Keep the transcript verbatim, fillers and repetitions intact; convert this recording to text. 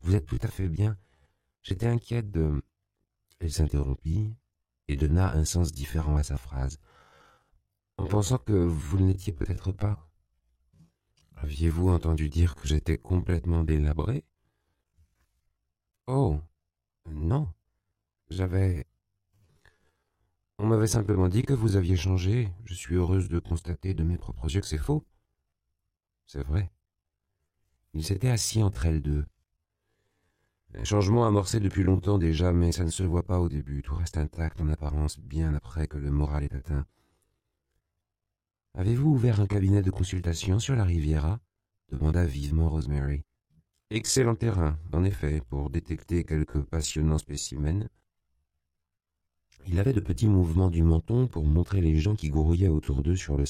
vous êtes tout à fait bien. J'étais inquiète de... Elle s'interrompit et donna un sens différent à sa phrase, en pensant que vous ne l'étiez peut-être pas. Aviez-vous entendu dire que j'étais complètement délabré? Oh, non. J'avais... On m'avait simplement dit que vous aviez changé. Je suis heureuse de constater de mes propres yeux que c'est faux. C'est vrai. Ils s'étaient assis entre elles deux. Un changement amorcé depuis longtemps déjà, mais ça ne se voit pas au début. Tout reste intact en apparence bien après que le moral est atteint. Avez-vous ouvert un cabinet de consultation sur la Riviera? Demanda vivement Rosemary. Excellent terrain, en effet, pour détecter quelques passionnants spécimens. Il avait de petits mouvements du menton pour montrer les gens qui grouillaient autour d'eux sur le